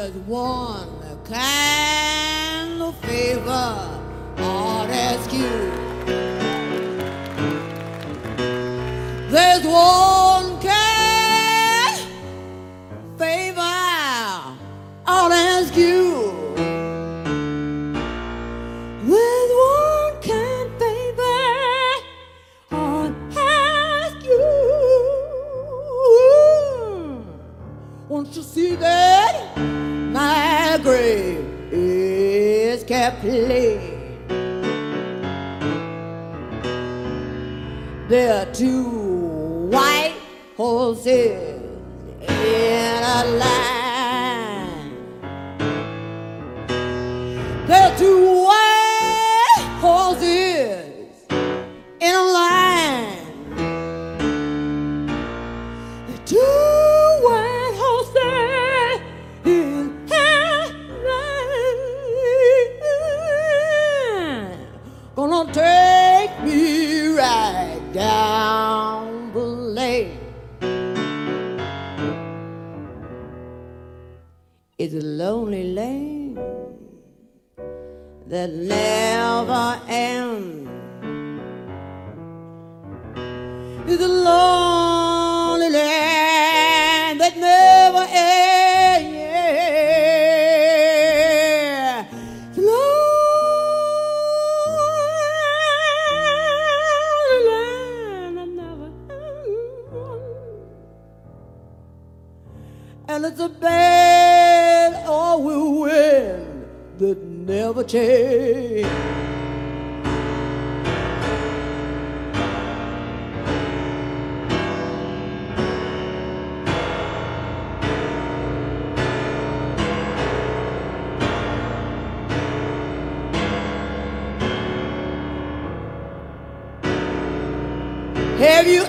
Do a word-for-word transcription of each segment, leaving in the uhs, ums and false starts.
There's one kind of favor I'd ask you. There's one kind of favor I'll ask you. There's one kind of favor I'll ask you. Won't you see that my grave is kept clean? There are two white horses in a line. There are two white horses in a line. There are two white horses in a line. Gonna take me right down the lane. It's a lonely lane that never ends. It's a lonely land that never ends. It's a lonely land that never ends. And it's a bad old wind that never change. Have you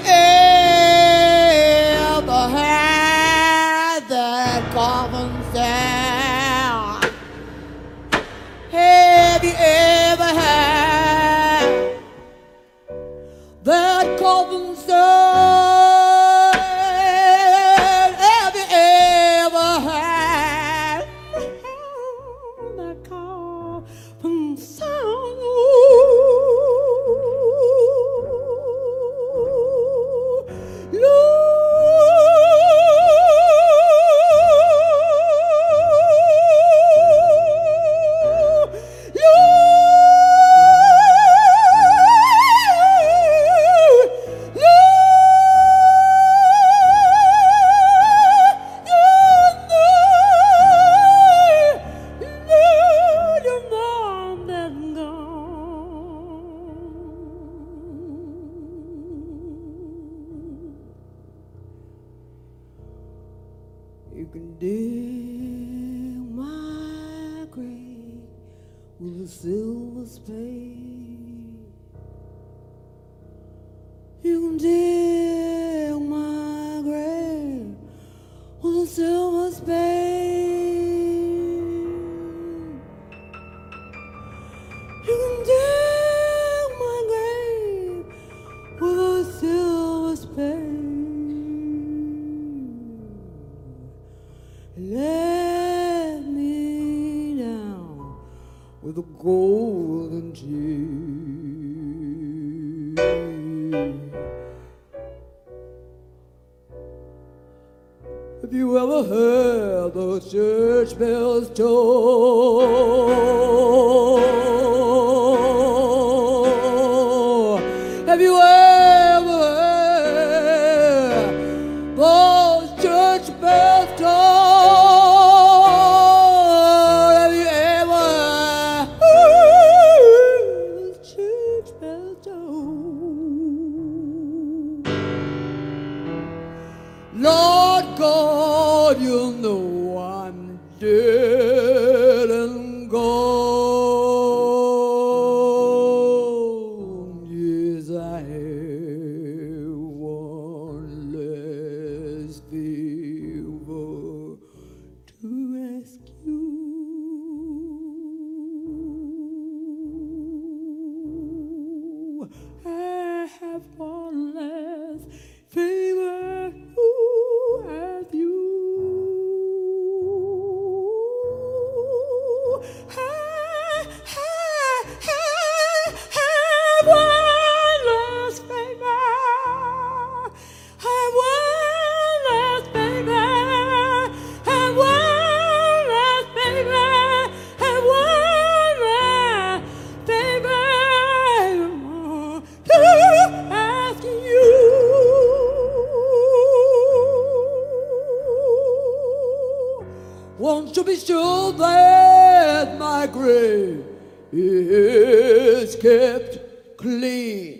ever had that coffin sound? Have you ever had that coffin sound? Have you ever had that coffin sound? You can dig my grave with a silver spade. You can dig my grave with a silver spade. You can dig my grave with a silver spade. Let me down with a golden chain. Have you ever heard the church bells toll? Have you ever heard those church bells toll? Lord God, you know I'm dead and gone. Yes, I have one less favor to ask you. I have one less favor. Have you? want to be sure that my grave is kept clean.